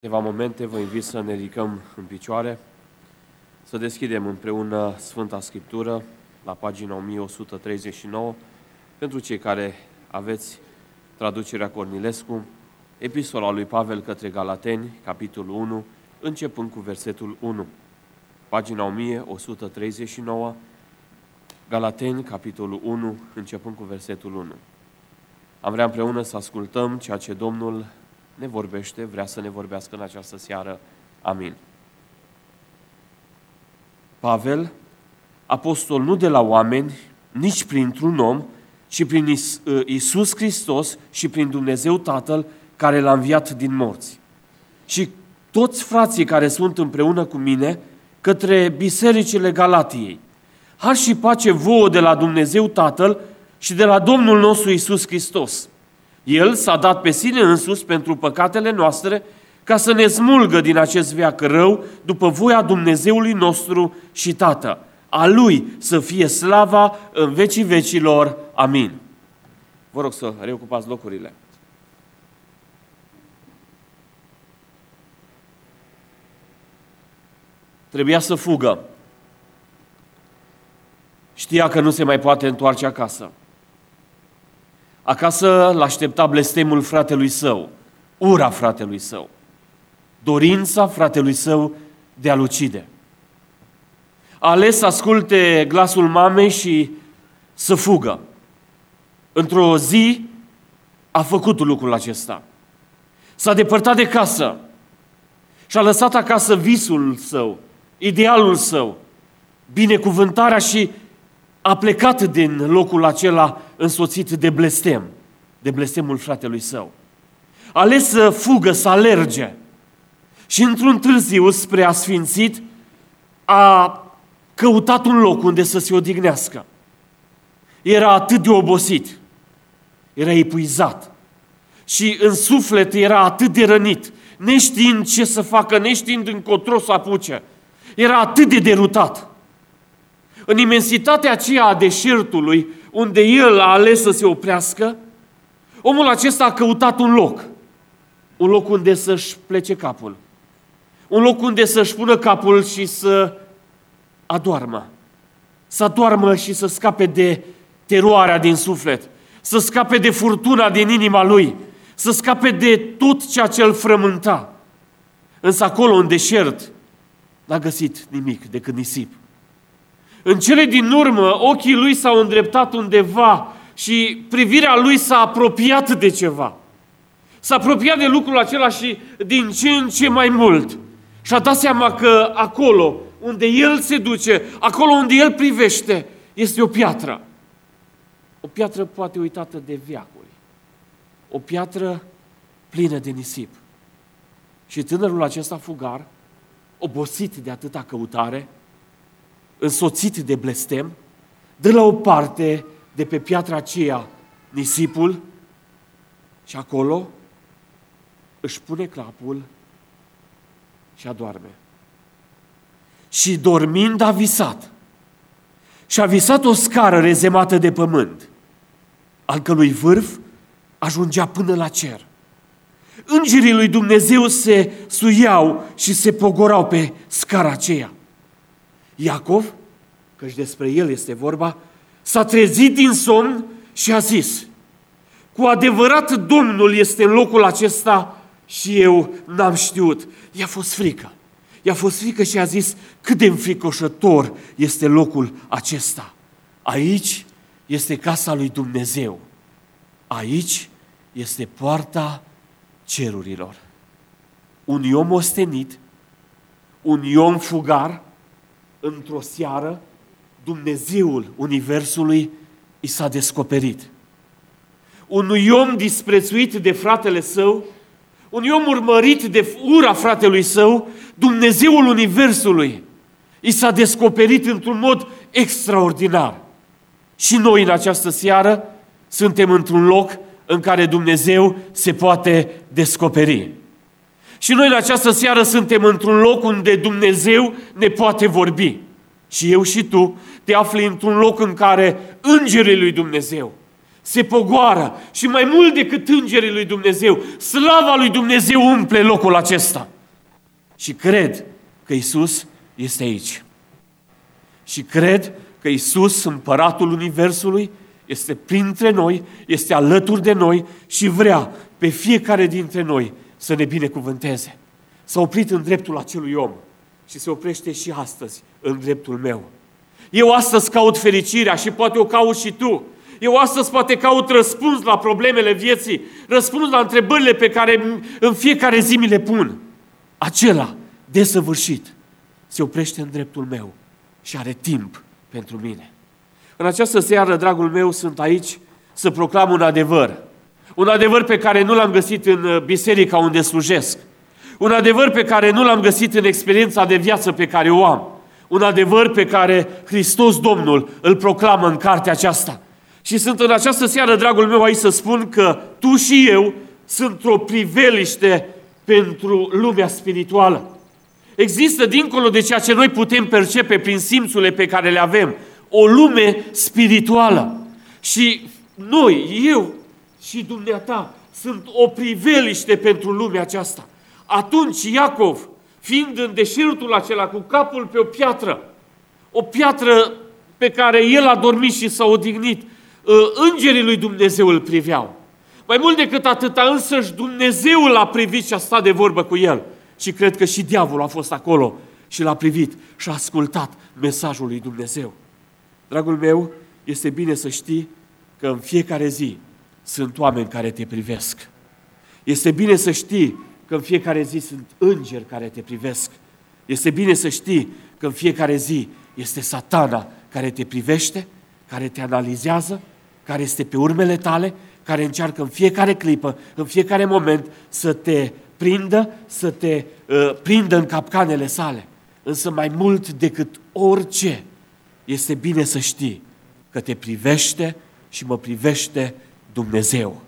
Câteva momente vă invit să ne ridicăm în picioare, să deschidem împreună Sfânta Scriptură la pagina 1139, pentru cei care aveți traducerea Cornilescu, Epistola lui Pavel către Galateni, capitolul 1, începând cu versetul 1. Pagina 1139, Galateni, capitolul 1, începând cu versetul 1. Am vrea împreună să ascultăm ceea ce Domnul ne vorbește, vrea să ne vorbească în această seară. Amin. Pavel, apostol nu de la oameni, nici printr-un om, ci prin Iisus Hristos și prin Dumnezeu Tatăl, care l-a înviat din morți. Și toți frații care sunt împreună cu mine, către bisericile Galatiei. Har și pace vouă de la Dumnezeu Tatăl și de la Domnul nostru Iisus Hristos. El s-a dat pe sine însuși pentru păcatele noastre, ca să ne smulgă din acest veac rău, după voia Dumnezeului nostru și Tată. A Lui să fie slava în vecii vecilor. Amin. Vă rog să reocupați locurile. Trebuia să fugă. Știa că nu se mai poate întoarce acasă. Acasă l-aștepta blestemul fratelui său, ura fratelui său, dorința fratelui său de a-l ucide. A ales să asculte glasul mamei și să fugă. Într-o zi a făcut lucrul acesta. S-a depărtat de casă și a lăsat acasă visul său, idealul său, binecuvântarea și a plecat din locul acela însoțit de blestem, de blestemul fratelui său. A ales să fugă, să alerge și într-un târziu spre asfințit a căutat un loc unde să se odihnească. Era atât de obosit, era epuizat și în suflet era atât de rănit, neștiind ce să facă, neștiind încotro să apuce. Era atât de derutat. În imensitatea aceea a deșertului, unde el a ales să se oprească, omul acesta a căutat un loc unde să-și plece capul, un loc unde să-și pună capul și să adoarmă și să scape de teroarea din suflet, să scape de furtuna din inima lui, să scape de tot ceea ce îl frământa. Însă acolo, în deșert, n-a găsit nimic decât nisip. În cele din urmă, ochii lui s-au îndreptat undeva și privirea lui s-a apropiat de ceva. S-a apropiat de lucrul acela și din ce în ce mai mult. Și-a dat seama că acolo unde el se duce, acolo unde el privește, este o piatră. O piatră poate uitată de veacuri. O piatră plină de nisip. Și tânărul acesta fugar, obosit de atâta căutare, însoțit de blestem, dă la o parte de pe piatra aceea nisipul și acolo își pune capul și adorme. Și dormind a visat. Și a visat o scară rezemată de pământ, al cărui vârf ajungea până la cer. Îngerii lui Dumnezeu se suiau și se pogorau pe scara aceea. Iacov, căci despre el este vorba, s-a trezit din somn și a zis: cu adevărat Domnul este în locul acesta și eu n-am știut. I-a fost frică. I-a fost frică și a zis: cât de înfricoșător este locul acesta. Aici este casa lui Dumnezeu. Aici este poarta cerurilor. Un om ostenit, un om fugar, într-o seară, Dumnezeul Universului i s-a descoperit. Unui om disprețuit de fratele său, un om urmărit de ura fratelui său, Dumnezeul Universului i s-a descoperit într-un mod extraordinar. Și noi în această seară suntem într-un loc în care Dumnezeu se poate descoperi. Și noi în această seară suntem într-un loc unde Dumnezeu ne poate vorbi. Și eu și tu te afli într-un loc în care îngerii lui Dumnezeu se pogoară și mai mult decât îngerii lui Dumnezeu, slava lui Dumnezeu umple locul acesta. Și cred că Iisus este aici. Și cred că Iisus, împăratul Universului, este printre noi, este alături de noi și vrea pe fiecare dintre noi să ne binecuvânteze. S-a oprit în dreptul acelui om și se oprește și astăzi în dreptul meu. Eu astăzi caut fericirea și poate o caut și tu. Eu astăzi poate caut răspuns la problemele vieții, răspuns la întrebările pe care în fiecare zi mi le pun. Acela desăvârșit se oprește în dreptul meu și are timp pentru mine. În această seară, dragul meu, sunt aici să proclam un adevăr. Un adevăr pe care nu l-am găsit în biserica unde slujesc. Un adevăr pe care nu l-am găsit în experiența de viață pe care o am. Un adevăr pe care Hristos Domnul îl proclamă în cartea aceasta. Și sunt în această seară, dragul meu, aici să spun că tu și eu sunt o priveliște pentru lumea spirituală. Există, dincolo de ceea ce noi putem percepe prin simțurile pe care le avem, o lume spirituală. Și noi, eu și dumneata, sunt o priveliște pentru lumea aceasta. Atunci Iacov, fiind în deșertul acela cu capul pe o piatră pe care el a dormit și s-a odihnit, îngerii lui Dumnezeu îl priveau. Mai mult decât atâta, însăși Dumnezeu l-a privit și a stat de vorbă cu el. Și cred că și diavolul a fost acolo și l-a privit și a ascultat mesajul lui Dumnezeu. Dragul meu, este bine să știi că în fiecare zi sunt oameni care te privesc. Este bine să știi că în fiecare zi sunt îngeri care te privesc. Este bine să știi că în fiecare zi este Satana care te privește, care te analizează, care este pe urmele tale, care încearcă în fiecare clipă, în fiecare moment să te prindă, să te prindă în capcanele sale. Însă mai mult decât orice, este bine să știi că te privește și mă privește Dumnezeu.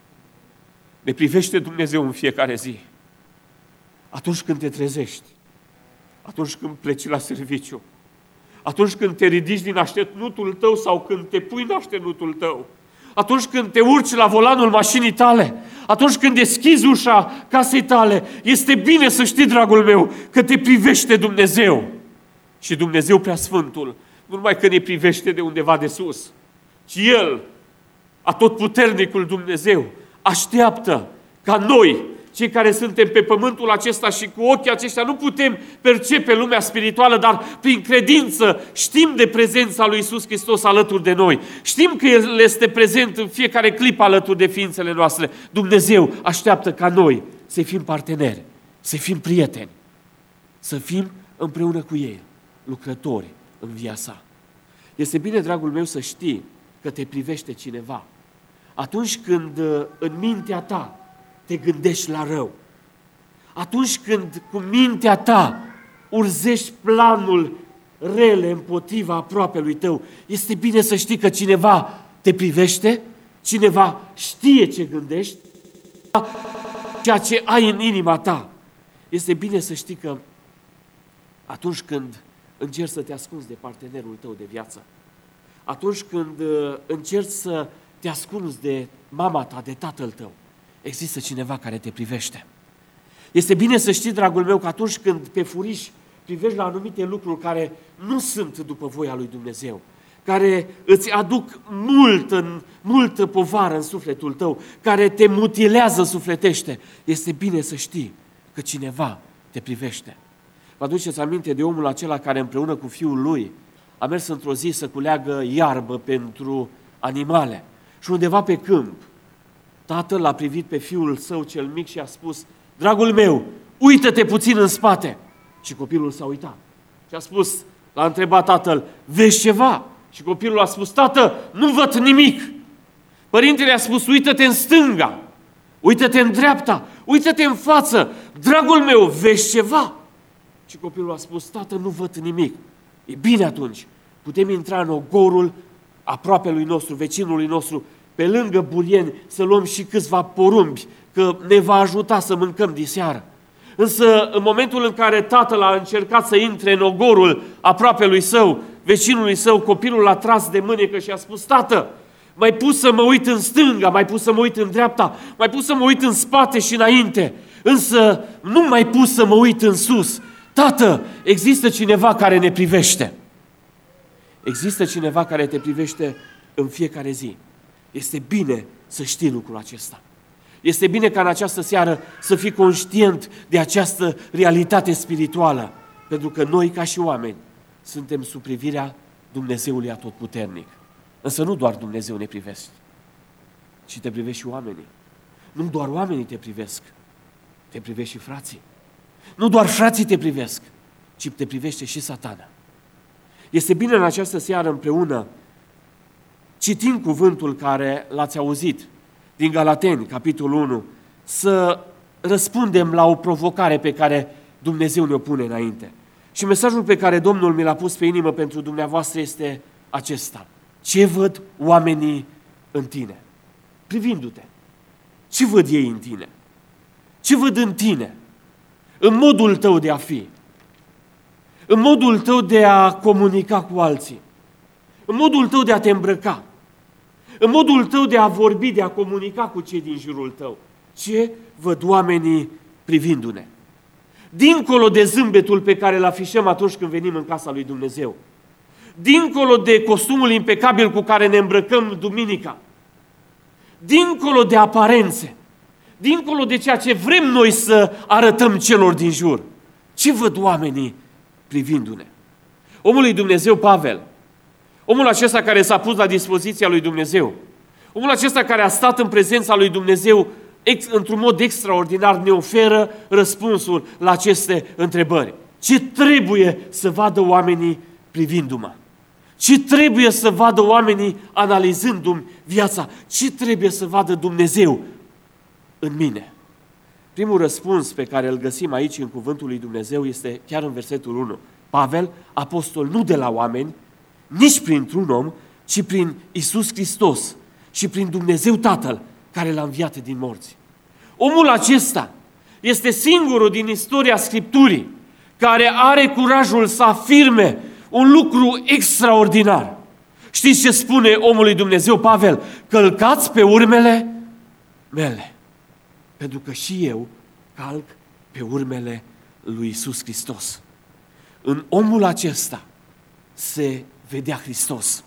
Ne privește Dumnezeu în fiecare zi. Atunci când te trezești, atunci când pleci la serviciu, atunci când te ridici din așternutul tău sau când te pui în așternutul tău, atunci când te urci la volanul mașinii tale, atunci când deschizi ușa casei tale, este bine să știi, dragul meu, că te privește Dumnezeu. Și Dumnezeu Preasfântul, nu numai că ne privește de undeva de sus, ci El, Atotputernicul Dumnezeu, așteaptă ca noi, cei care suntem pe pământul acesta și cu ochii aceștia nu putem percepe lumea spirituală, dar prin credință știm de prezența lui Iisus Hristos alături de noi. Știm că El este prezent în fiecare clip alături de ființele noastre. Dumnezeu așteaptă ca noi să fim parteneri, să fim prieteni, să fim împreună cu El, lucrători în via sa. Este bine, dragul meu, să știi că te privește cineva. Atunci când în mintea ta te gândești la rău, atunci când cu mintea ta urzești planul rele împotriva aproapelui tău, este bine să știi că cineva te privește, cineva știe ce gândești, ceea ce ai în inima ta. Este bine să știi că atunci când încerci să te ascunzi de partenerul tău de viață, atunci când încerci să te ascunzi de mama ta, de tatăl tău, există cineva care te privește. Este bine să știi, dragul meu, că atunci când pe furiș privești la anumite lucruri care nu sunt după voia lui Dumnezeu, care îți aduc multă povară în sufletul tău, care te mutilează sufletește, este bine să știi că cineva te privește. Vă aduceți aminte de omul acela care împreună cu fiul lui a mers într-o zi să culeagă iarbă pentru animale și undeva pe câmp tatăl l-a privit pe fiul său cel mic și a spus: dragul meu, uită-te puțin în spate. Și copilul s-a uitat și a spus, l-a întrebat tatăl: vezi ceva? Și copilul a spus: tată, nu văd nimic. Părintele a spus: uită-te în stânga, uită-te în dreapta, uită-te în față. Dragul meu, vezi ceva? Și copilul a spus: tată, nu văd nimic. E bine, atunci putem intra în ogorul aproapelui nostru, vecinului nostru, pe lângă burieni, să luăm și câțiva porumbi, că ne va ajuta să mâncăm diseară. Însă, în momentul în care tatăl a încercat să intre în ogorul aproapelui său, vecinului său, copilul l-a tras de mânecă și a spus: tată, mai pus să mă uit în stânga, mai pus să mă uit în dreapta, mai pus să mă uit în spate și înainte, însă nu mai pus să mă uit în sus. Tată, există cineva care ne privește. Există cineva care te privește în fiecare zi. Este bine să știi lucrul acesta. Este bine ca în această seară să fii conștient de această realitate spirituală, pentru că noi, ca și oameni, suntem sub privirea Dumnezeului Atotputernic. Însă nu doar Dumnezeu ne privește, ci te privești și oamenii. Nu doar oamenii te privesc, te privești și frații. Nu doar frații te privesc, ci te privește și Satana. Este bine în această seară împreună, citind cuvântul care l-ați auzit din Galateni, capitolul 1, să răspundem la o provocare pe care Dumnezeu ne-o pune înainte. Și mesajul pe care Domnul mi l-a pus pe inimă pentru dumneavoastră este acesta. Ce văd oamenii în tine? Privindu-te. Ce văd ei în tine? Ce văd în tine? În modul tău de a fi. În modul tău de a comunica cu alții. În modul tău de a te îmbrăca. În modul tău de a vorbi, de a comunica cu cei din jurul tău. Ce văd oamenii privindu-ne? Dincolo de zâmbetul pe care îl afișăm atunci când venim în casa lui Dumnezeu. Dincolo de costumul impecabil cu care ne îmbrăcăm duminica. Dincolo de aparențe. Dincolo de ceea ce vrem noi să arătăm celor din jur. Ce văd oamenii privindu-ne? Omul lui Dumnezeu Pavel, omul acesta care s-a pus la dispoziția lui Dumnezeu, omul acesta care a stat în prezența lui Dumnezeu într-un mod extraordinar, ne oferă răspunsul la aceste întrebări. Ce trebuie să vadă oamenii privindu-mă? Ce trebuie să vadă oamenii analizându-mi viața? Ce trebuie să vadă Dumnezeu în mine? Primul răspuns pe care îl găsim aici în cuvântul lui Dumnezeu este chiar în versetul 1. Pavel, apostol nu de la oameni, nici printr-un om, ci prin Iisus Hristos și prin Dumnezeu Tatăl care l-a înviat din morți. Omul acesta este singurul din istoria Scripturii care are curajul să afirme un lucru extraordinar. Știți ce spune omul lui Dumnezeu Pavel? Călcați pe urmele mele. Pentru că și eu calc pe urmele lui Iisus Hristos. În omul acesta se vedea Hristos.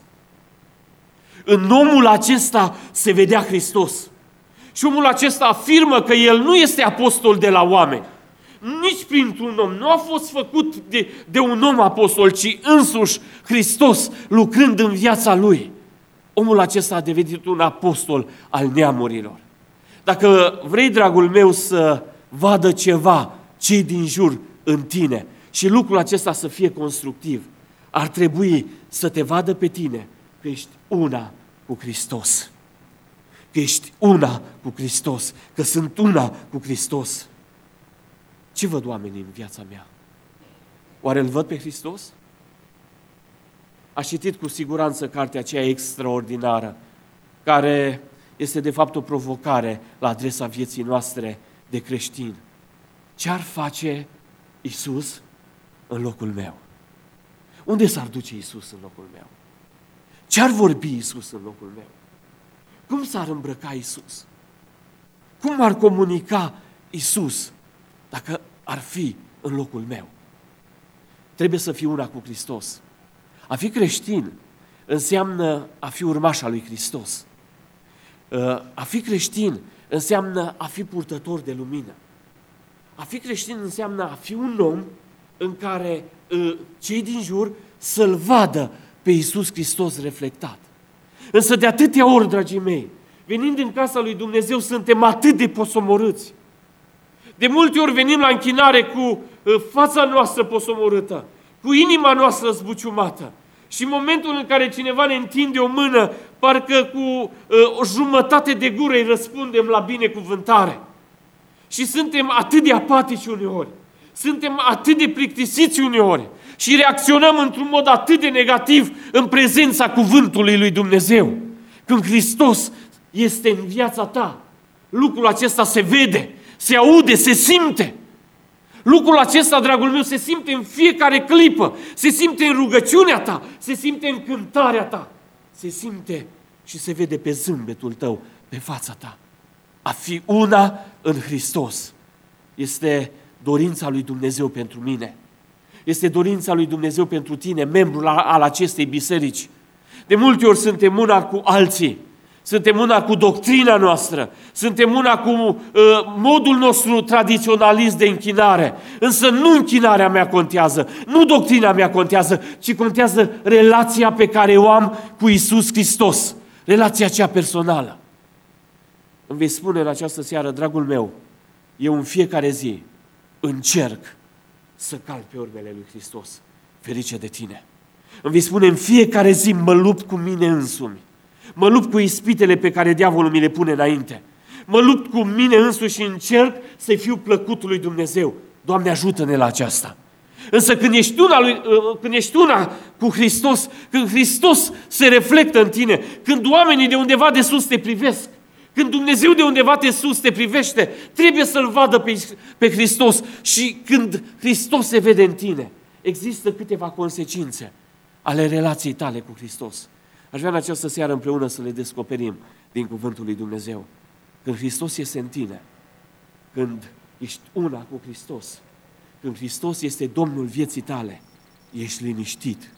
În omul acesta se vedea Hristos. Și omul acesta afirmă că el nu este apostol de la oameni, nici printr-un om. Nu a fost făcut de un om apostol, ci însuși Hristos lucrând în viața lui. Omul acesta a devenit un apostol al neamurilor. Dacă vrei, dragul meu, să vadă ceva cei din jur în tine și lucrul acesta să fie constructiv, ar trebui să te vadă pe tine că ești una cu Hristos. Că ești una cu Hristos, că sunt una cu Hristos. Ce văd oamenii în viața mea? Oare îl văd pe Hristos? Aș citit cu siguranță cartea aceea extraordinară, care este de fapt o provocare la adresa vieții noastre de creștini. Ce-ar face Iisus în locul meu? Unde s-ar duce Iisus în locul meu? Ce-ar vorbi Iisus în locul meu? Cum s-ar îmbrăca Iisus? Cum ar comunica Iisus dacă ar fi în locul meu? Trebuie să fii una cu Hristos. A fi creștin înseamnă a fi urmaș al lui Hristos. A fi creștin înseamnă a fi purtător de lumină. A fi creștin înseamnă a fi un om în care cei din jur să-L vadă pe Iisus Hristos reflectat. Însă de atâtea ori, dragii mei, venind în casa lui Dumnezeu, suntem atât de posomorâți. De multe ori venim la închinare cu fața noastră posomorâtă, cu inima noastră zbuciumată. Și în momentul în care cineva ne întinde o mână, parcă cu o jumătate de gură îi răspundem la binecuvântare. Și suntem atât de apatici uneori, suntem atât de plictisiți uneori și reacționăm într-un mod atât de negativ în prezența cuvântului lui Dumnezeu. Când Hristos este în viața ta, lucrul acesta se vede, se aude, se simte. Lucrul acesta, dragul meu, se simte în fiecare clipă, se simte în rugăciunea ta, se simte în cântarea ta, se simte și se vede pe zâmbetul tău, pe fața ta. A fi una în Hristos este dorința lui Dumnezeu pentru mine. Este dorința lui Dumnezeu pentru tine, membru al acestei biserici. De multe ori suntem una cu alții, suntem una cu doctrina noastră, suntem una cu modul nostru tradiționalist de închinare. Însă nu închinarea mea contează, nu doctrina mea contează, ci contează relația pe care o am cu Iisus Hristos, relația cea personală. Îmi vei spune în această seară, dragul meu, eu în fiecare zi încerc să calc pe urmele lui Hristos. Ferice de tine! Îmi vei spune, în fiecare zi mă lupt cu mine însumi. Mă lupt cu ispitele pe care diavolul mi le pune înainte. Mă lupt cu mine însuși și încerc să-i fiu plăcutul lui Dumnezeu. Doamne, ajută-ne la aceasta! Însă când ești una cu Hristos, când Hristos se reflectă în tine, când oamenii de undeva de sus te privesc, când Dumnezeu de undeva de sus te privește, trebuie să-L vadă pe Hristos. Și când Hristos se vede în tine, există câteva consecințe ale relației tale cu Hristos. Aș vrea în această seară împreună să le descoperim din Cuvântul lui Dumnezeu. Când Hristos este în tine, când ești una cu Hristos, când Hristos este Domnul vieții tale, ești liniștit.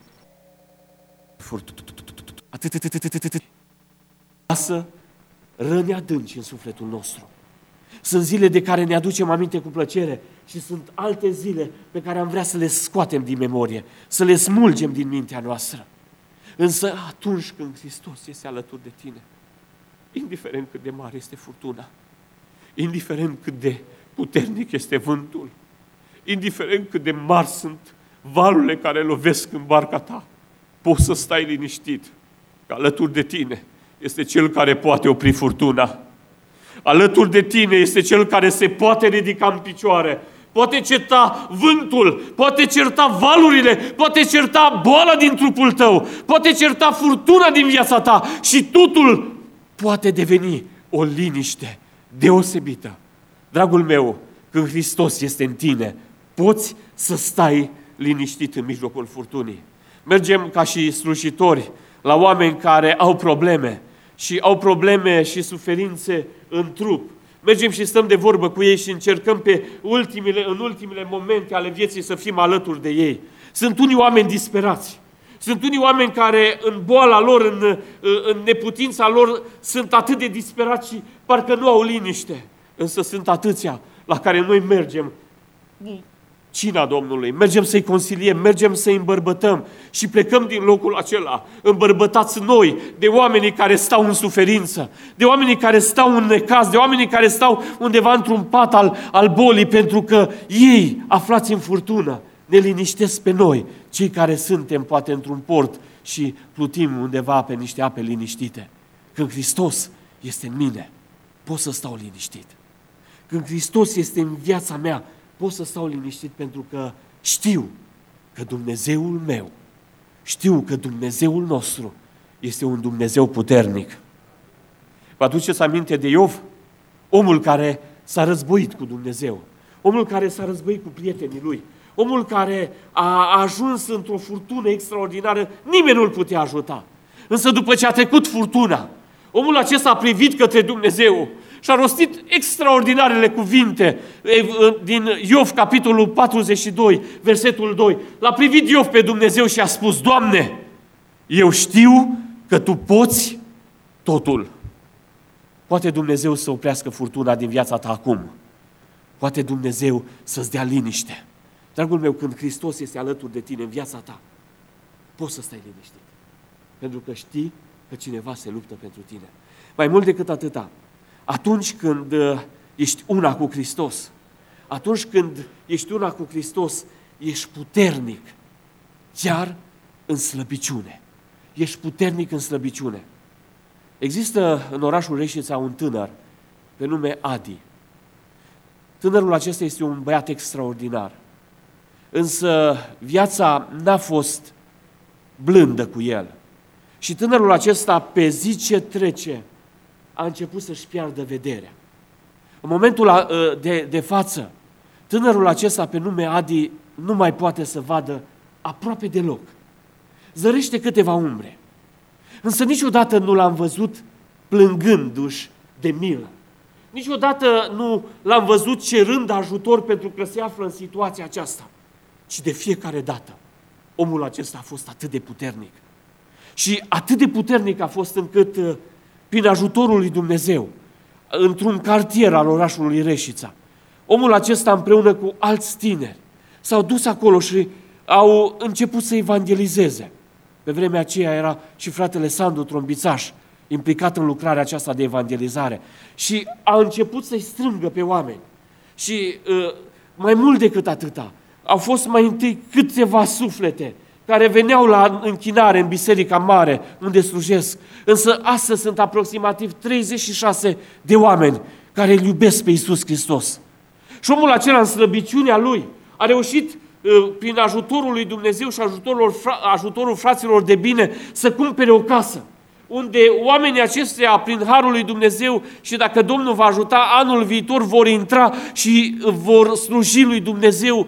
Lasă răni adânci în sufletul nostru. Sunt zile de care ne aducem aminte cu plăcere și sunt alte zile pe care am vrea să le scoatem din memorie, să le smulgem din mintea noastră. Însă atunci când Hristos este alături de tine, indiferent cât de mare este furtuna, indiferent cât de puternic este vântul, indiferent cât de mari sunt valurile care lovesc în barca ta, poți să stai liniștit, că alături de tine este Cel care poate opri furtuna. Alături de tine este Cel care se poate ridica în picioare, poate certa vântul, poate certa valurile, poate certa boala din trupul tău, poate certa furtuna din viața ta și totul poate deveni o liniște deosebită. Dragul meu, când Hristos este în tine, poți să stai liniștit în mijlocul furtunii. Mergem ca și slujitori la oameni care au probleme și suferințe în trup. Mergem și stăm de vorbă cu ei și încercăm în ultimele momente ale vieții să fim alături de ei. Sunt unii oameni disperați. Sunt unii oameni care în boala lor, în neputința lor, sunt atât de disperați și parcă nu au liniște. Însă sunt atâția la care noi mergem cina Domnului, mergem să-i consiliem, mergem să-i îmbărbătăm și plecăm din locul acela, îmbărbătați noi de oamenii care stau în suferință, de oamenii care stau în necaz, de oamenii care stau undeva într-un pat al bolii, pentru că ei, aflați în furtună, ne liniștesc pe noi, cei care suntem poate într-un port și plutim undeva pe niște ape liniștite. Când Hristos este în mine, pot să stau liniștit. Când Hristos este în viața mea, pot să stau liniștit pentru că știu că Dumnezeul meu, știu că Dumnezeul nostru este un Dumnezeu puternic. Vă aduceți aminte de Iov? Omul care s-a războit cu Dumnezeu, omul care s-a războit cu prietenii lui, omul care a ajuns într-o furtună extraordinară, nimeni nu-l putea ajuta. Însă după ce a trecut furtuna, omul acesta a privit către Dumnezeu și a rostit extraordinarele cuvinte din Iov, capitolul 42, versetul 2. L-a privit Iov pe Dumnezeu și a spus: Doamne, eu știu că Tu poți totul. Poate Dumnezeu să oprească furtuna din viața ta acum. Poate Dumnezeu să-ți dea liniște. Dragul meu, când Hristos este alături de tine în viața ta, poți să stai liniștit. Pentru că știi că cineva se luptă pentru tine. Mai mult decât atâta, atunci când ești una cu Hristos, atunci când ești una cu Hristos, ești puternic, chiar în slăbiciune. Ești puternic în slăbiciune. Există în orașul Reșița un tânăr pe nume Adi. Tânărul acesta este un băiat extraordinar. Însă viața n-a fost blândă cu el. Și tânărul acesta, pe zi ce trece, a început să-și piardă vederea. În momentul de față, tânărul acesta pe nume Adi nu mai poate să vadă aproape deloc. Zărește câteva umbre. Însă niciodată nu l-am văzut plângându-și de milă. Niciodată nu l-am văzut cerând ajutor pentru că se află în situația aceasta. Ci de fiecare dată omul acesta a fost atât de puternic. Și atât de puternic a fost încât, prin ajutorul lui Dumnezeu, într-un cartier al orașului Reșița, omul acesta împreună cu alți tineri s-au dus acolo și au început să evangelizeze. Pe vremea aceea era și fratele Sandu Trombițaș implicat în lucrarea aceasta de evangelizare și a început să-i strângă pe oameni. Și mai mult decât atâta, au fost mai întâi câteva suflete care veneau la închinare în Biserica Mare, unde slujesc. Însă astăzi sunt aproximativ 36 de oameni care îl iubesc pe Iisus Hristos. Și omul acela, în slăbiciunea lui, a reușit, prin ajutorul lui Dumnezeu și ajutorul fraților de bine, să cumpere o casă, unde oamenii aceștia, prin harul lui Dumnezeu și dacă Domnul va ajuta, anul viitor vor intra și vor sluji lui Dumnezeu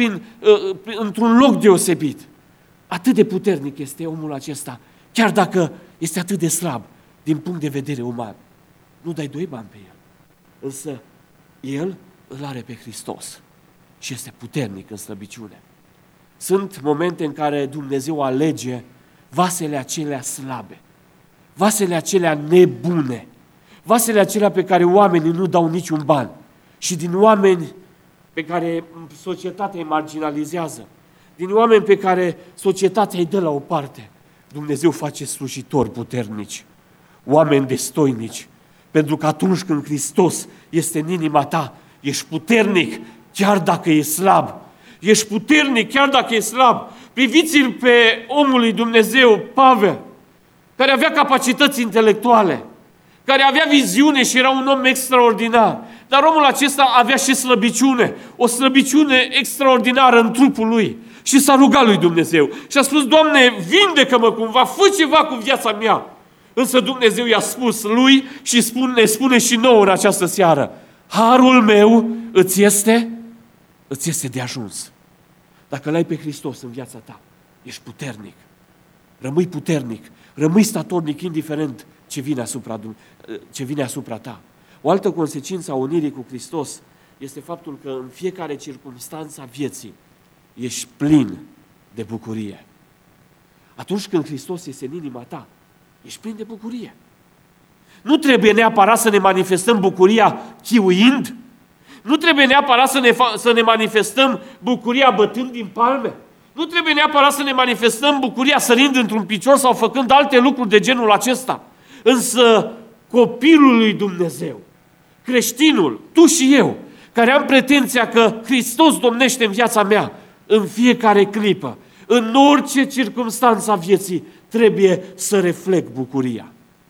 într-un loc deosebit. Atât de puternic este omul acesta, chiar dacă este atât de slab din punct de vedere uman. Nu dai doi bani pe el, însă el îl are pe Hristos și este puternic în slăbiciune. Sunt momente în care Dumnezeu alege vasele acelea slabe, vasele acelea nebune, vasele acelea pe care oamenii nu dau niciun ban și din oameni pe care societatea îi marginalizează, din oameni pe care societatea îi dă la o parte, Dumnezeu face slujitori puternici, oameni destoinici, pentru că atunci când Hristos este în inima ta, ești puternic chiar dacă e slab. Ești puternic chiar dacă e slab. Priviți-l pe omul lui Dumnezeu, Pavel, care avea capacități intelectuale, care avea viziune și era un om extraordinar. Dar omul acesta avea și slăbiciune, o slăbiciune extraordinară în trupul lui. Și s-a rugat lui Dumnezeu și a spus: Doamne, vindecă-mă cumva, fă ceva cu viața mea. Însă Dumnezeu i-a spus lui și ne spune și nouă în această seară: harul meu îți este de ajuns. Dacă l-ai pe Hristos în viața ta, ești puternic. Rămâi puternic, rămâi statornic indiferent ce vine asupra ta. O altă consecință a unirii cu Hristos este faptul că în fiecare circumstanță a vieții ești plin de bucurie. Atunci când Hristos este în inima ta, ești plin de bucurie. Nu trebuie neapărat să ne manifestăm bucuria chiuind, nu trebuie neapărat să ne manifestăm bucuria bătând din palme, nu trebuie neapărat să ne manifestăm bucuria sărind într-un picior sau făcând alte lucruri de genul acesta. Însă copilul lui Dumnezeu, creștinul, tu și eu, care am pretenția că Hristos domnește în viața mea, în fiecare clipă, în orice circumstanță a vieții, trebuie să reflect bucuria.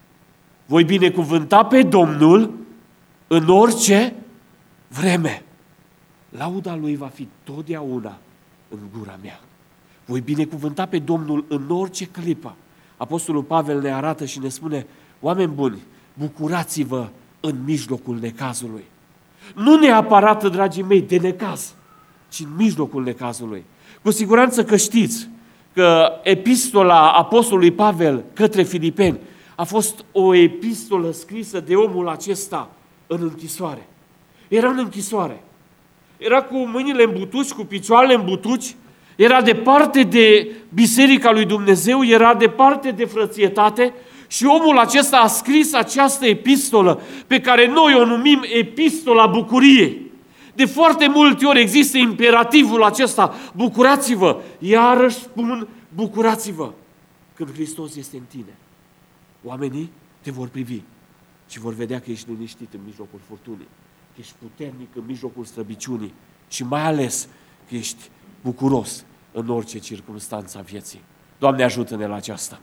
Voi binecuvânta pe Domnul în orice vreme. Lauda Lui va fi totdeauna în gura mea. Voi binecuvânta pe Domnul în orice clipă. Apostolul Pavel ne arată și ne spune: oameni buni, bucurați-vă în mijlocul necazului. Nu neapărat, dragii mei, de necaz, ci în mijlocul necazului. Cu siguranță că știți că epistola apostolului Pavel către Filipeni a fost o epistolă scrisă de omul acesta în închisoare. Era în închisoare. Era cu mâinile în butuci, cu picioarele în butuci, era departe de Biserica lui Dumnezeu, era departe de frățietate și omul acesta a scris această epistolă pe care noi o numim epistola bucuriei. De foarte multe ori există imperativul acesta: bucurați-vă, iarăși spun, bucurați-vă când Hristos este în tine. Oamenii te vor privi și vor vedea că ești liniștit în mijlocul furtunii, că ești puternic în mijlocul slăbiciunii și mai ales că ești bucuros în orice circunstanță a vieții. Doamne, ajută-ne la aceasta!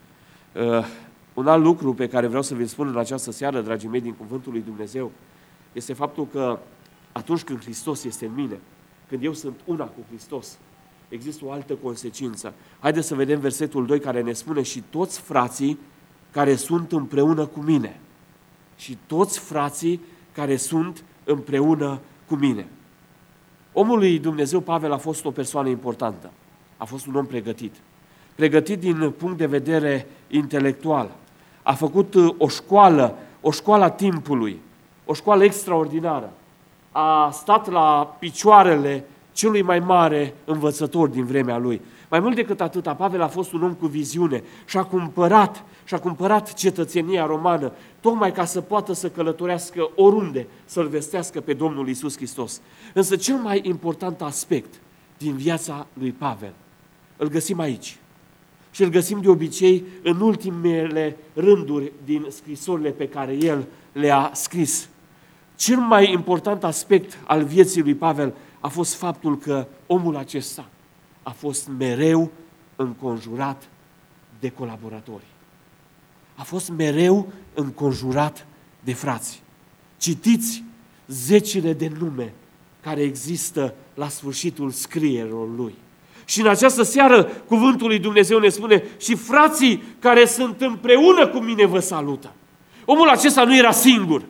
Un alt lucru pe care vreau să vi-l spun în această seară, dragii mei, din Cuvântul lui Dumnezeu, este faptul că atunci când Hristos este în mine, când eu sunt una cu Hristos, există o altă consecință. Haideți să vedem versetul 2 care ne spune: și toți frații care sunt împreună cu mine. Și toți frații care sunt împreună cu mine. Omul lui Dumnezeu Pavel a fost o persoană importantă. A fost un om pregătit. pregătit din punct de vedere intelectual. A făcut o școală a timpului, o școală extraordinară. A stat la picioarele celui mai mare învățător din vremea lui. Mai mult decât atât, Pavel a fost un om cu viziune și a cumpărat cetățenia romană, tocmai ca să poată să călătorească oriunde, să-L vestească pe Domnul Iisus Hristos. Însă cel mai important aspect din viața lui Pavel îl găsim aici. Și îl găsim de obicei în ultimele rânduri din scrisorile pe care el le-a scris. Cel mai important aspect al vieții lui Pavel a fost faptul că omul acesta a fost mereu înconjurat de colaboratori. A fost mereu înconjurat de frați. Citiți zecile de nume care există la sfârșitul scrierilor lui. Și în această seară, cuvântul lui Dumnezeu ne spune: și frații care sunt împreună cu mine vă salută. Omul acesta nu era singur.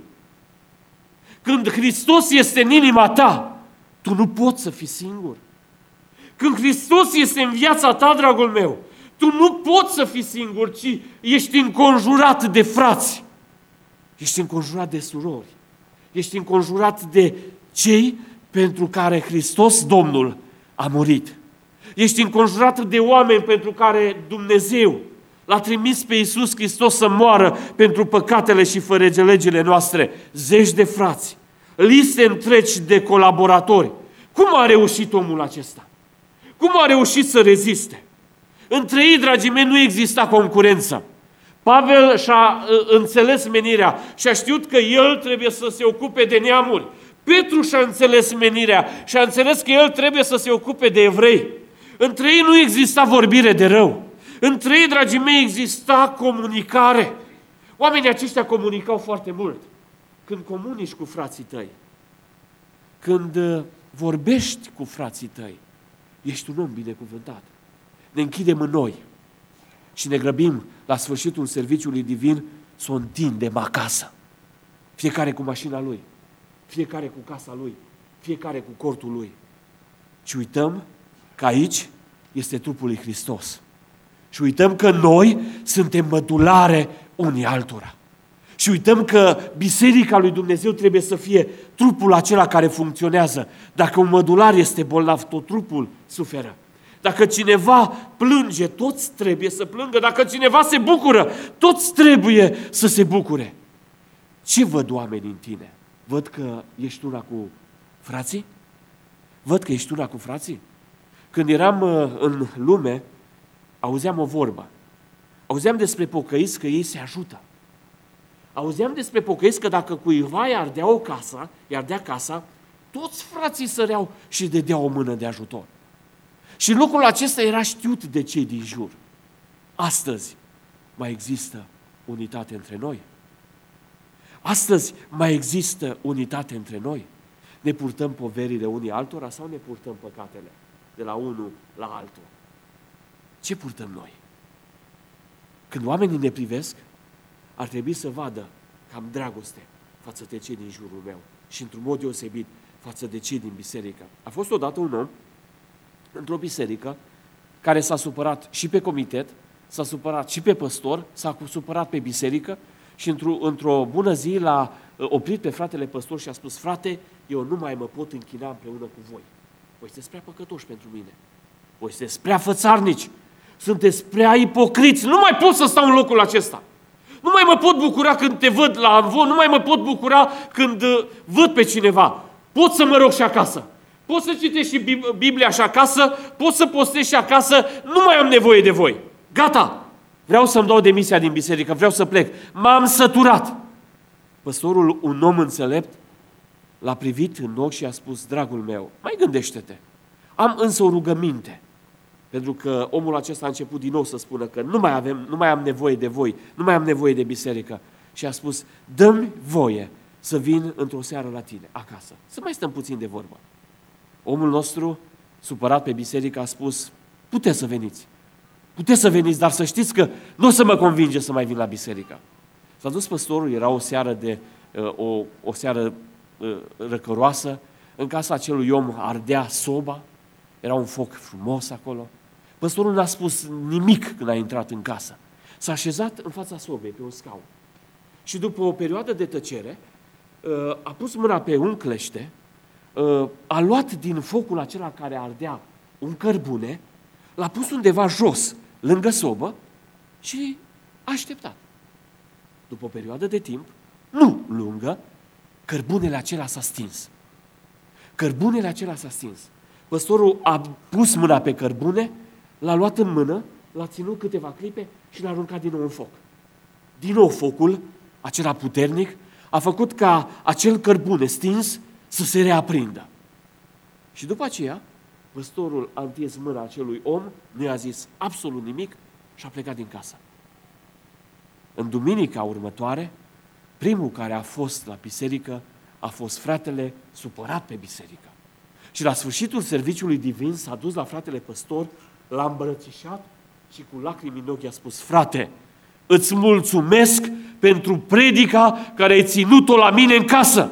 Când Hristos este în inima ta, tu nu poți să fii singur. Când Hristos este în viața ta, dragul meu, tu nu poți să fii singur, ci ești înconjurat de frați. Ești înconjurat de surori. Ești înconjurat de cei pentru care Hristos, Domnul, a murit. Ești înconjurat de oameni pentru care Dumnezeu L-a trimis pe Iisus Hristos să moară pentru păcatele și fărăgelegile noastre. Zeci de frați, liste întregi de colaboratori. Cum a reușit omul acesta? Cum a reușit să reziste? Între ei, dragii mei, nu exista concurență. Pavel și-a înțeles menirea și a știut că el trebuie să se ocupe de neamuri. Petru și-a înțeles menirea și a înțeles că el trebuie să se ocupe de evrei. Între ei nu exista vorbire de rău. Între ei, dragii mei, exista comunicare. Oamenii aceștia comunicau foarte mult. Când comunici cu frații tăi, când vorbești cu frații tăi, ești un om binecuvântat. Ne închidem în noi și ne grăbim la sfârșitul serviciului divin să o întindem acasă. Fiecare cu mașina lui, fiecare cu casa lui, fiecare cu cortul lui. Și uităm că aici este trupul lui Hristos. Și uităm că noi suntem mădulare unii altora. Și uităm că Biserica lui Dumnezeu trebuie să fie trupul acela care funcționează. Dacă un mădular este bolnav, tot trupul suferă. Dacă cineva plânge, toți trebuie să plângă. Dacă cineva se bucură, toți trebuie să se bucure. Ce văd oamenii în tine? Văd că ești una cu frații? Văd că ești una cu frații? Când eram în lume, auzeam o vorbă. Auzeam despre pocăiți că ei se ajută. Auzeam despre pocăiți că dacă cuiva i-ardea casa, toți frații săreau și dădeau o mână de ajutor. Și lucrul acesta era știut de cei din jur. Astăzi mai există unitate între noi. Astăzi mai există unitate între noi. Ne purtăm poverile unii altora sau ne purtăm păcatele de la unul la altul? Ce purtăm noi? Când oamenii ne privesc, ar trebui să vadă că am dragoste față de cei din jurul meu și într-un mod deosebit față de cei din biserică. A fost odată un om într-o biserică care s-a supărat și pe comitet, s-a supărat și pe păstor, s-a supărat pe biserică și într-o bună zi l-a oprit pe fratele păstor și a spus: frate, eu nu mai mă pot închina împreună cu voi. Voi sunteți prea păcătoși pentru mine. Voi sunteți prea fățarnici. Sunteți prea ipocriți. Nu mai pot să stau în locul acesta. Nu mai mă pot bucura când te văd la amvon, nu mai mă pot bucura când văd pe cineva. Pot să mă rog și acasă. Pot să citesc și Biblia și acasă, pot să postez și acasă, nu mai am nevoie de voi. Gata! Vreau să-mi dau demisia din biserică, vreau să plec. M-am săturat. Păstorul, un om înțelept, l-a privit în ochi și a spus: dragul meu, mai gândește-te. Am însă o rugăminte. Pentru că omul acesta a început din nou să spună că nu mai am nevoie de voi, nu mai am nevoie de biserică. Și a spus: dă-mi voie să vin într-o seară la tine, acasă. Să mai stăm puțin de vorbă. Omul nostru, supărat pe biserică, a spus: puteți să veniți. Puteți să veniți, dar să știți că nu o să mă convinge să mai vin la biserică. S-a dus păstorul, era o seară răcăroasă, în casa acelui om ardea soba, era un foc frumos acolo. Păstorul n-a spus nimic când a intrat în casă. S-a așezat în fața sobei, pe un scaun. Și după o perioadă de tăcere, a pus mâna pe un clește, a luat din focul acela care ardea un cărbune, l-a pus undeva jos, lângă sobă, și a așteptat. După o perioadă de timp, nu lungă, cărbunele acela s-a stins. Cărbunele acela s-a stins. Păstorul a pus mâna pe cărbune, l-a luat în mână, l-a ținut câteva clipe și l-a aruncat din nou în foc. Din nou focul, acela puternic, a făcut ca acel cărbune stins să se reaprindă. Și după aceea, păstorul a întins mâna acelui om, nu i-a zis absolut nimic și a plecat din casă. În duminica următoare, primul care a fost la biserică a fost fratele supărat pe biserică. Și la sfârșitul serviciului divin s-a dus la fratele păstor, l-a îmbrățișat și cu lacrimi în ochi a spus: frate, îți mulțumesc pentru predica care ai ținut-o la mine în casă.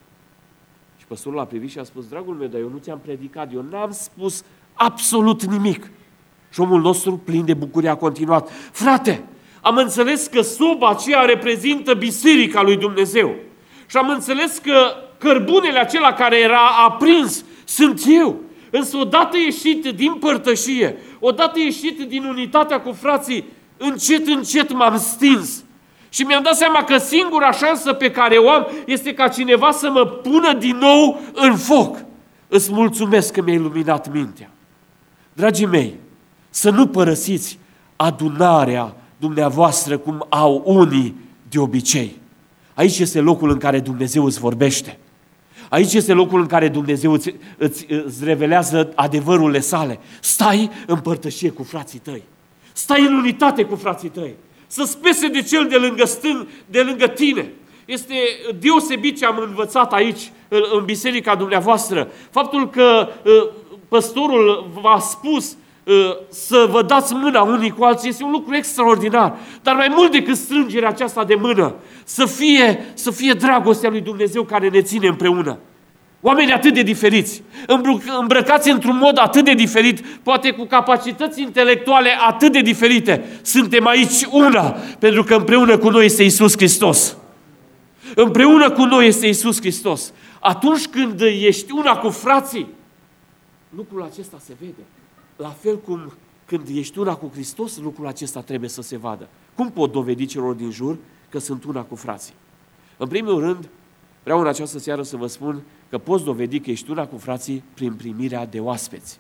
Și păstorul l-a privit și a spus: dragul meu, dar eu nu ți-am predicat, eu n-am spus absolut nimic. Și omul nostru, plin de bucurie, a continuat: frate, am înțeles că soba aceea reprezintă biserica lui Dumnezeu. Și am înțeles că cărbunele acela care era aprins sunt eu. Însă odată ieșit din părtășie, odată ieșit din unitatea cu frații, încet, încet m-am stins. Și mi-am dat seama că singura șansă pe care o am este ca cineva să mă pună din nou în foc. Îți mulțumesc că mi-ai iluminat mintea. Dragii mei, să nu părăsiți adunarea dumneavoastră cum au unii de obicei. Aici este locul în care Dumnezeu îți vorbește. Aici este locul în care Dumnezeu îți revelează adevărurile sale. Stai în părtășie cu frații tăi. Stai în unitate cu frații tăi. Să-ți pese de cel de lângă tine. Este deosebit ce am învățat aici, în biserica dumneavoastră. Faptul că păstorul v-a spus să vă dați mâna unii cu alții este un lucru extraordinar. Dar mai mult decât strângerea aceasta de mână, să fie dragostea lui Dumnezeu care ne ține împreună. Oameni atât de diferiți, îmbrăcați într-un mod atât de diferit, poate cu capacități intelectuale atât de diferite, suntem aici una, pentru că împreună cu noi este Iisus Hristos. Împreună cu noi este Iisus Hristos. Atunci când ești una cu frații, lucrul acesta se vede. La fel cum când ești una cu Hristos, lucrul acesta trebuie să se vadă. Cum pot dovedi celor din jur că sunt una cu frații? În primul rând, vreau în această seară să vă spun că poți dovedi că ești una cu frații prin primirea de oaspeți.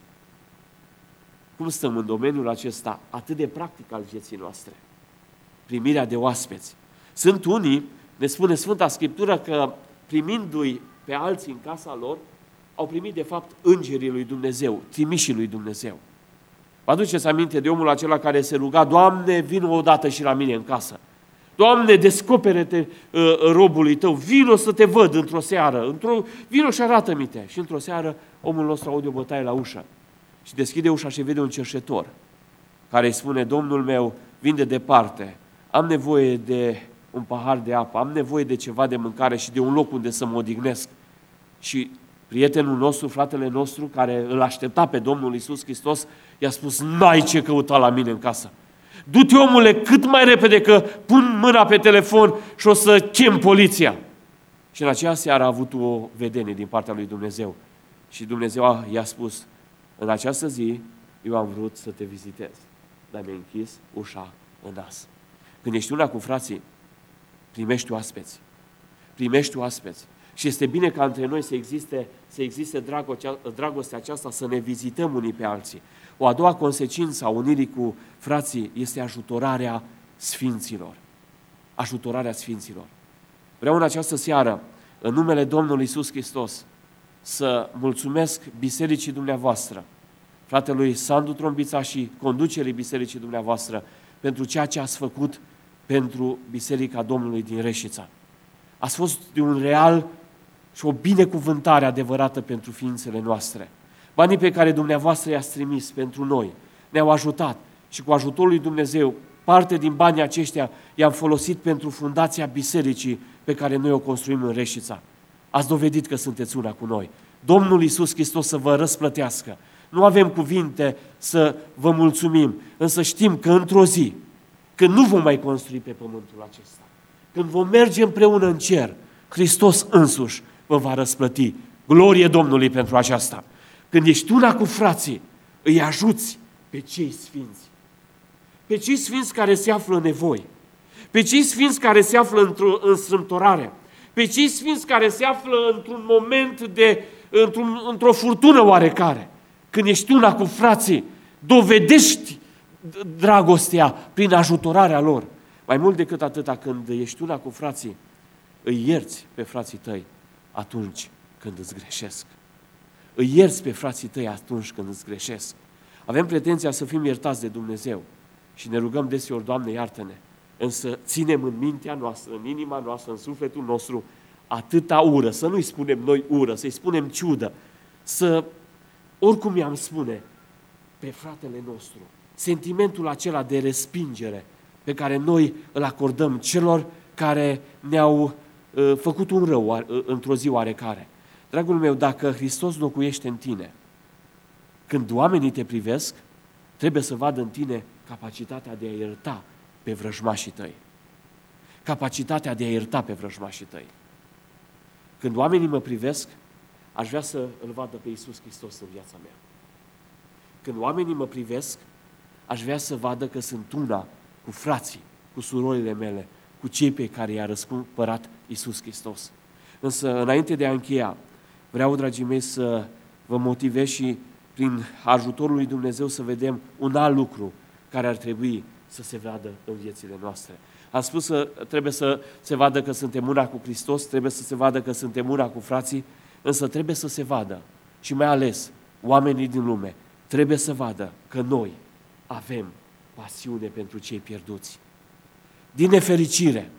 Cum stăm în domeniul acesta atât de practic al vieții noastre? Primirea de oaspeți. Sunt unii, ne spune Sfânta Scriptură, că primindu-i pe alții în casa lor, au primit de fapt îngerii lui Dumnezeu, trimișii lui Dumnezeu. Vă aduceți aminte de omul acela care se ruga: Doamne, vină odată și la mine în casă. Doamne, descopere-te robului tău, vino să te văd într-o seară, vino și arată-mi-te. Și într-o seară omul nostru aude o bătaie la ușă și deschide ușa și vede un cerșetor care îi spune: Domnul meu, vin de departe, am nevoie de un pahar de apă, am nevoie de ceva de mâncare și de un loc unde să mă odihnesc. Și prietenul nostru, fratele nostru, care îl aștepta pe Domnul Iisus Hristos, i-a spus: n-ai ce căuta la mine în casă. Du-te, omule, cât mai repede, că pun mâna pe telefon și o să chem poliția. Și în aceea seară a avut o vedenie din partea lui Dumnezeu. Și Dumnezeu i-a spus: în această zi eu am vrut să te vizitez, dar mi-a închis ușa în nas. Când ești una cu frații, primești oaspeți. Primești oaspeți. Și este bine ca între noi să existe dragostea aceasta, să ne vizităm unii pe alții. O a doua consecință a unirii cu frații este ajutorarea sfinților. Ajutorarea sfinților. Vreau în această seară, în numele Domnului Iisus Hristos, să mulțumesc bisericii dumneavoastră, fratelui Sandu Trombița și conducerii bisericii dumneavoastră, pentru ceea ce ați făcut pentru Biserica Domnului din Reșița. Ați fost de un real și o binecuvântare adevărată pentru ființele noastre. Banii pe care dumneavoastră i-ați trimis pentru noi ne-au ajutat și cu ajutorul lui Dumnezeu, parte din banii aceștia i-am folosit pentru fundația bisericii pe care noi o construim în Reșița. Ați dovedit că sunteți una cu noi. Domnul Iisus Hristos să vă răsplătească. Nu avem cuvinte să vă mulțumim, însă știm că într-o zi, când nu vom mai construi pe pământul acesta, când vom merge împreună în cer, Hristos însuși vă va răsplăti. Glorie Domnului pentru aceasta. Când ești una cu frații, îi ajuți pe cei sfinți. Pe cei sfinți care se află în nevoi, pe cei sfinți care se află în strâmtorare, pe cei sfinți care se află într-un moment într-o furtună oarecare. Când ești una cu frații, dovedești dragostea prin ajutorarea lor. Mai mult decât atâta, când ești una cu frații, îi ierți pe frații tăi atunci când îți greșesc. Îi ierți pe frații tăi atunci când îți greșesc. Avem pretenția să fim iertați de Dumnezeu și ne rugăm deseori, Doamne, iartă-ne, însă ținem în mintea noastră, în inima noastră, în sufletul nostru atâta ură, să nu-i spunem noi ură, să-i spunem ciudă, oricum i-am spune, pe fratele nostru, sentimentul acela de respingere pe care noi îl acordăm celor care ne-au făcut un rău într-o zi oarecare. Dragul meu, dacă Hristos locuiește în tine, când oamenii te privesc, trebuie să vadă în tine capacitatea de a ierta pe vrăjmașii tăi. Capacitatea de a ierta pe vrăjmașii tăi. Când oamenii mă privesc, aș vrea să îl vadă pe Iisus Hristos în viața mea. Când oamenii mă privesc, aș vrea să vadă că sunt una cu frații, cu surorile mele, cu cei pe care i-a răscumpărat Iisus Hristos. Însă, înainte de a încheia, vreau, dragii mei, să vă motivez și prin ajutorul lui Dumnezeu să vedem un alt lucru care ar trebui să se vadă în viețile noastre. Am spus că trebuie să se vadă că suntem una cu Hristos, trebuie să se vadă că suntem una cu frații, însă trebuie să se vadă, și mai ales oamenii din lume, trebuie să vadă că noi avem pasiune pentru cei pierduți. Din nefericire,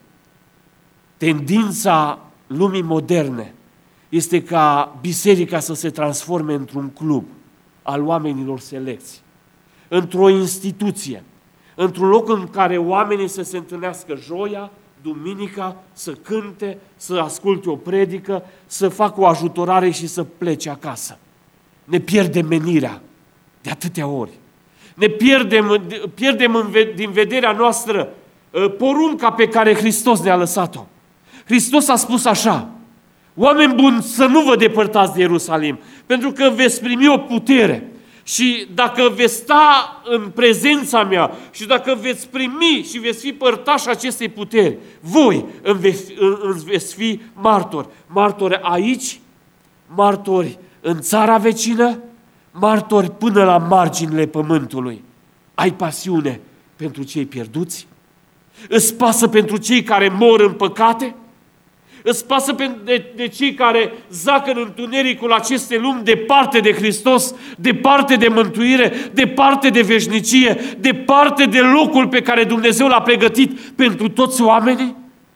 tendința lumii moderne este ca biserica să se transforme într-un club al oamenilor selecți, într-o instituție, într-un loc în care oamenii să se întâlnească joia, duminica, să cânte, să asculte o predică, să facă o ajutorare și să plece acasă. Ne pierdem menirea de atâtea ori. Ne pierdem din vederea noastră porunca pe care Hristos ne-a lăsat-o. Hristos a spus așa: oameni buni, să nu vă depărtați de Ierusalim, pentru că veți primi o putere. Și dacă veți sta în prezența mea și dacă veți primi și veți fi părtași acestei puteri, voi îmi veți fi martori. Martori aici, martori în țara vecină, martori până la marginile pământului. Ai pasiune pentru cei pierduți? Îți pasă pentru cei care mor în păcate? Îți pasă de cei care zac în întunericul acestei lumi, departe de Hristos, departe de mântuire, departe de veșnicie, departe de locul pe care Dumnezeu l-a pregătit pentru toți oamenii?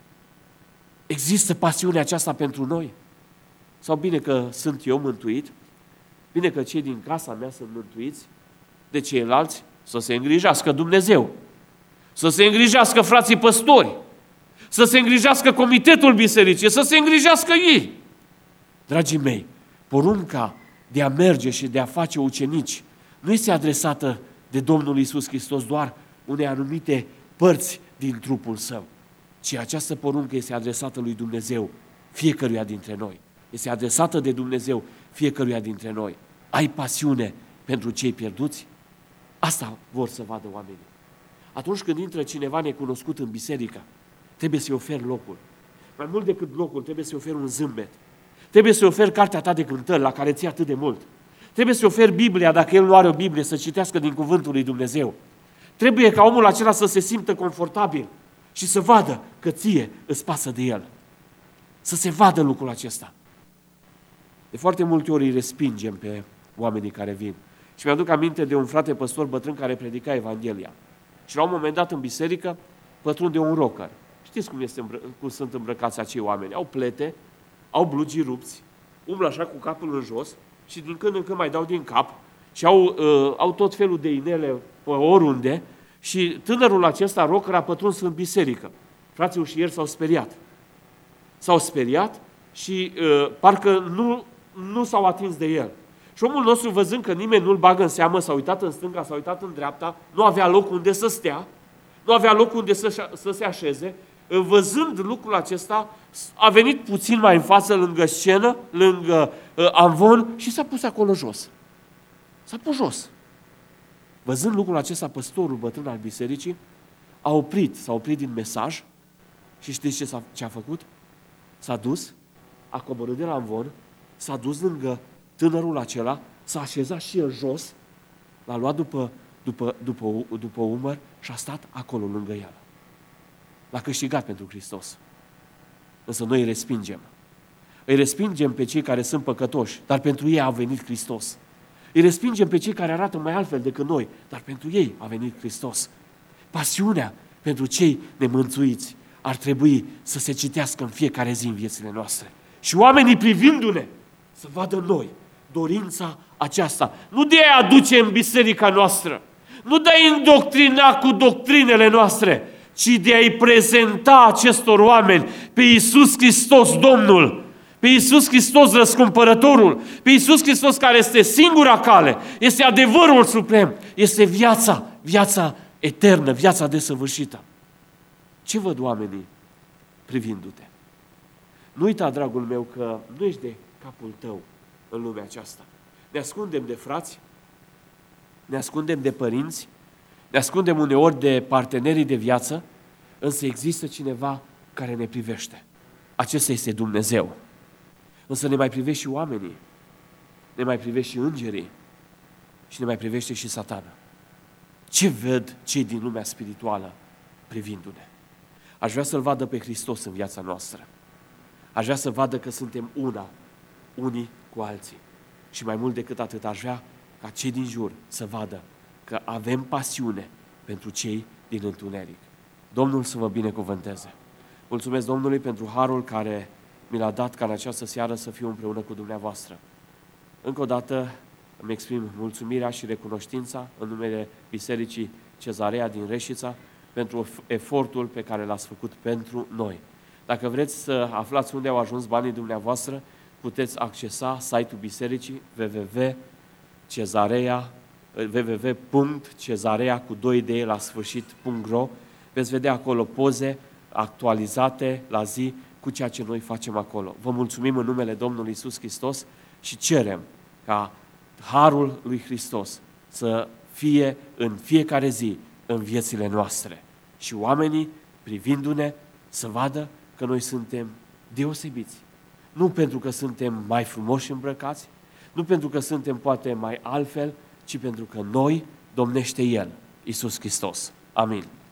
Există pasiunea aceasta pentru noi? Sau bine că sunt eu mântuit, bine că cei din casa mea sunt mântuiți, de ceilalți să se îngrijească Dumnezeu, să se îngrijească frații păstori, să se îngrijească comitetul bisericii, să se îngrijească ei. Dragii mei, porunca de a merge și de a face ucenici nu este adresată de Domnul Iisus Hristos doar unei anumite părți din trupul său, ci această poruncă este adresată lui Dumnezeu fiecăruia dintre noi. Este adresată de Dumnezeu fiecăruia dintre noi. Ai pasiune pentru cei pierduți? Asta vor să vadă oamenii. Atunci când intră cineva necunoscut în biserică, trebuie să-i oferi locul. Mai mult decât locul, trebuie să-i oferi un zâmbet. Trebuie să-i oferi cartea ta de cântări, la care ții atât de mult. Trebuie să-i oferi Biblia, dacă el nu are o Biblie, să citească din cuvântul lui Dumnezeu. Trebuie ca omul acela să se simtă confortabil și să vadă că ție îți pasă de el. Să se vadă lucrul acesta. De foarte multe ori îi respingem pe oamenii care vin. Și mi-aduc aminte de un frate păstor bătrân care predica Evanghelia. Și la un moment dat în biserică pătrunde un rocker. Știți cum sunt îmbrăcați acei oameni? Au plete, au blugii rupți, umblă așa cu capul în jos și din când în când mai dau din cap și au tot felul de inele pe oriunde și tânărul acesta, rocker, a pătruns în biserică. Frații ușieri s-au speriat. S-au speriat și parcă nu s-au atins de el. Și omul nostru, văzând că nimeni nu-l bagă în seamă, s-a uitat în stânga, s-a uitat în dreapta, nu avea loc unde să stea, nu avea loc unde să se așeze. Văzând lucrul acesta, a venit puțin mai în față, lângă scenă, lângă amvon și s-a pus acolo jos. S-a pus jos. Văzând lucrul acesta, păstorul bătrân al bisericii s-a oprit din mesaj și știți ce a făcut? S-a dus, a coborât de la amvon, s-a dus lângă tânărul acela, s-a așezat și el jos, l-a luat după umăr și a stat acolo lângă el. L-a câștigat pentru Hristos. Însă noi îi respingem. Îi respingem pe cei care sunt păcătoși, dar pentru ei a venit Hristos. Îi respingem pe cei care arată mai altfel decât noi, dar pentru ei a venit Hristos. Pasiunea pentru cei nemântuiți ar trebui să se citească în fiecare zi în viețile noastre. Și oamenii privindu-ne să vadă noi dorința aceasta. Nu de a aduce în biserica noastră, nu de a îndoctrina cu doctrinele noastre, ci de a-i prezenta acestor oameni pe Iisus Hristos Domnul, pe Iisus Hristos Răscumpărătorul, pe Iisus Hristos care este singura cale, este adevărul suprem, este viața eternă, viața desăvârșită. Ce văd oamenii privindu-te? Nu uita, dragul meu, că nu ești de capul tău în lumea aceasta. Ne ascundem de frați, ne ascundem de părinți, ne ascundem uneori de partenerii de viață, însă există cineva care ne privește. Acesta este Dumnezeu. Însă ne mai privește și oamenii, ne mai privește și îngerii și ne mai privește și Satana. Ce ved cei din lumea spirituală privindu-ne? Aș vrea să-L vadă pe Hristos în viața noastră. Aș vrea să vadă că suntem unii cu alții. Și mai mult decât atât, aș vrea ca cei din jur să vadă că avem pasiune pentru cei din întuneric. Domnul să vă binecuvânteze. Mulțumesc Domnului pentru harul care mi l-a dat ca în această seară să fiu împreună cu dumneavoastră. Încă o dată îmi exprim mulțumirea și recunoștința în numele Bisericii Cezarea din Reșița pentru efortul pe care l-ați făcut pentru noi. Dacă vreți să aflați unde au ajuns banii dumneavoastră, puteți accesa site-ul bisericii www.cezarea.ro. Veți vedea acolo poze actualizate la zi cu ceea ce noi facem acolo. Vă mulțumim în numele Domnului Iisus Hristos și cerem ca harul lui Hristos să fie în fiecare zi în viețile noastre. Și oamenii, privindu-ne, să vadă că noi suntem deosebiți. Nu pentru că suntem mai frumoși îmbrăcați, nu pentru că suntem poate mai altfel, ci pentru că noi domnește El, Iisus Hristos. Amin.